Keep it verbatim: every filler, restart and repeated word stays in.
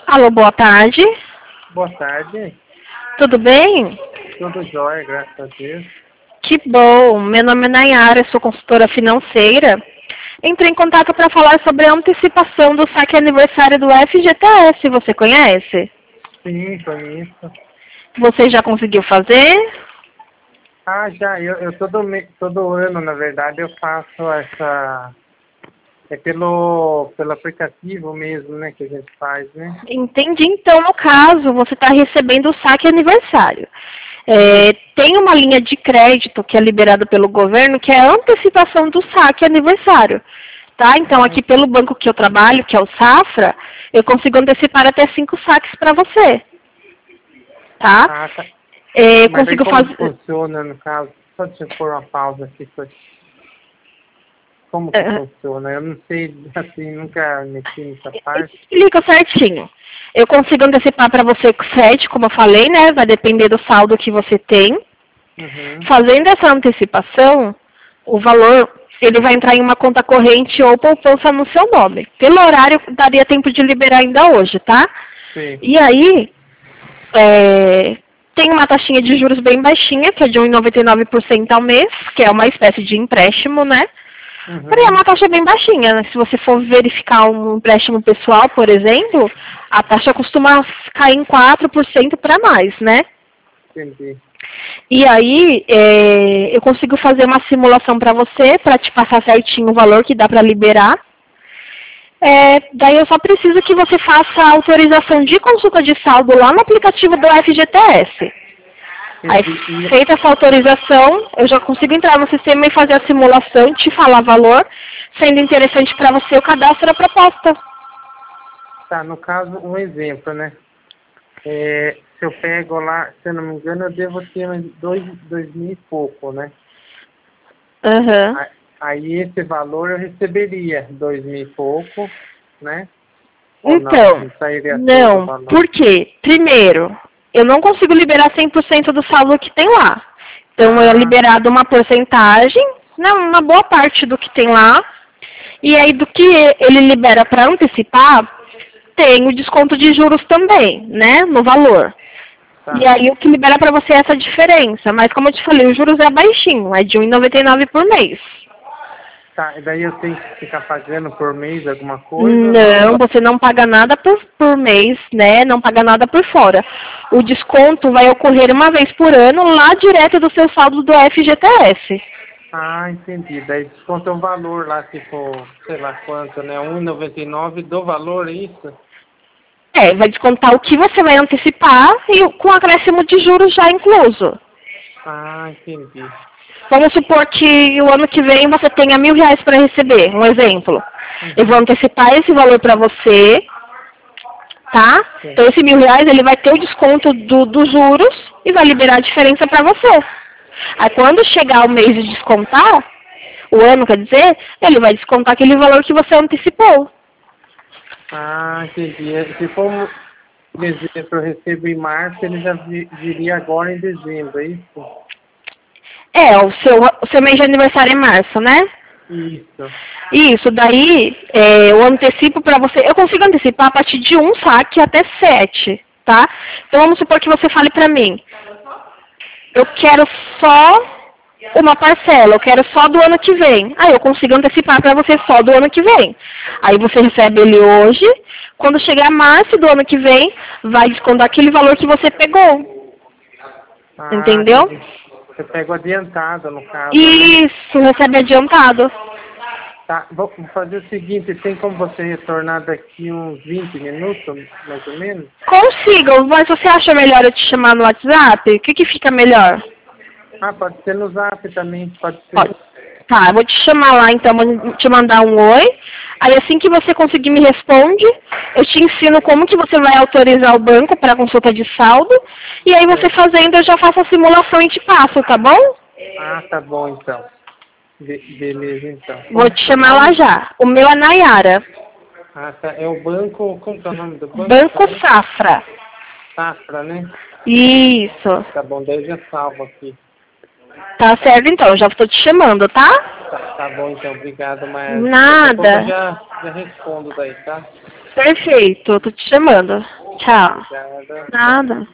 Alô, boa tarde. Boa tarde. Tudo bem? Tudo jóia, graças a Deus. Que bom. Meu nome é Nayara, sou consultora financeira. Entrei em contato para falar sobre a antecipação do saque aniversário do F G T S. Você conhece? Sim, conheço. Você já conseguiu fazer? Ah, já. Eu, eu todo, me- todo ano, na verdade, eu faço essa... É pelo, pelo aplicativo mesmo, né, que a gente faz, né? Entendi. Então, no caso, você está recebendo o saque aniversário. É, Isso. tem uma linha de crédito que é liberada pelo governo, que é a antecipação do saque aniversário. Tá? Então, Ah, aqui pelo banco que eu trabalho, que é o Safra, eu consigo antecipar até cinco saques para você. Tá? ah, tá. É, eu Mas aí consigo como que fazer... funciona, no caso? Só deixa eu pôr uma pausa aqui. Só... Como que é, funciona? Eu não sei, assim, nunca mexi nessa parte. Explica certinho. Eu consigo antecipar para você com sete, como eu falei, né? Vai depender do saldo que você tem. Uhum. Fazendo essa antecipação, o valor ele vai entrar em uma conta corrente ou poupança no seu nome. Pelo horário, daria tempo de liberar ainda hoje, tá? Sim. E aí, é, tem uma taxinha de juros bem baixinha, que é de um vírgula noventa e nove por cento ao mês, que é uma espécie de empréstimo, né? Porém, é Uhum. uma taxa bem baixinha, né? Se você for verificar um empréstimo pessoal, por exemplo, a taxa costuma cair em quatro por cento para mais, né? Entendi. E aí, é, eu consigo fazer uma simulação para você, para te passar certinho o valor que dá para liberar. É, daí eu só preciso que você faça a autorização de consulta de saldo lá no aplicativo do F G T S. Aí, Entendi. E, feita essa autorização, eu já consigo entrar no sistema e fazer a simulação, te falar valor, sendo interessante para você o cadastro da proposta. tá, no caso, um exemplo, né? É, se eu pego lá, se eu não me engano, eu devo ter uns dois, dois mil e pouco, né? Aham. A- Aí esse valor eu receberia dois mil e pouco, né? Ou não? Então, Não sairia todo o não. valor. Por quê? Primeiro, eu não consigo liberar cem por cento do saldo que tem lá. Então, é Ah, liberado uma porcentagem, não, uma boa parte do que tem lá. E aí, do que ele libera para antecipar, tem o desconto de juros também, né, no valor. E tá. aí, o que libera para você é essa diferença. Mas, como eu te falei, os juros é baixinho, é de um vírgula noventa e nove por mês. Tá, e daí eu tenho que ficar pagando por mês alguma coisa ou não? Não, você não paga nada por, por mês, né? Não paga nada por fora. O desconto vai ocorrer uma vez por ano lá direto do seu saldo do F G T S. Ah, entendi. Daí desconta o valor lá, tipo, sei lá quanto, né? um e noventa e nove do valor, é isso? É, vai descontar o que você vai antecipar e o- com acréscimo de juros já incluso. Ah, entendi. Vamos supor que o ano que vem você tenha mil reais para receber, um exemplo. Eu vou Uhum. antecipar esse valor para você, tá? Sim. Então esse mil reais ele vai ter o desconto do, dos juros e vai liberar a diferença para você. Aí quando chegar o mês de descontar, o ano quer dizer, ele vai descontar aquele valor que você antecipou. Ah, entendi. É, se for, um, por exemplo, eu recebo em março, ele já vi- viria agora em dezembro, é isso? É, o seu, o seu mês de aniversário é março, né? Isso. Isso, daí é, eu antecipo para você, eu consigo antecipar a partir de um saque até sete, tá? Então vamos supor que você fale para mim, eu quero só uma parcela, eu quero só do ano que vem. Aí eu consigo antecipar para você só do ano que vem. Aí você recebe ele hoje, quando chegar março do ano que vem, vai descontar aquele valor que você pegou. Ah, Entendeu? entendi. Eu pego adiantado, no caso, né? Isso, recebe adiantado. Tá, vou vou fazer o seguinte, tem como você retornar daqui uns vinte minutos, mais ou menos? Consigo, mas você acha melhor eu te chamar no WhatsApp? O que, que fica melhor? Ah, pode ser no Zap também, pode ser. Pode. Tá, eu vou te chamar lá então, vou te mandar um oi. Aí assim que você conseguir me responde, eu te ensino como que você vai autorizar o banco para consulta de saldo. E aí você Certo. fazendo, eu já faço a simulação e te passo, tá bom? Ah, tá bom então. Be- beleza então. Vou Como te que é seu chamar lá nome? já. O meu é Nayara. Ah, tá. É o banco, como que é o nome do banco? Banco Também? Safra. Safra, né? Isso. Tá bom, daí eu já salvo aqui. Tá certo então, já estou te chamando, tá? Tá, tá bom então, obrigado, mas daqui a pouco eu Nada. já, já respondo daí, tá? Perfeito, tô te chamando. Tchau. Obrigada. Nada.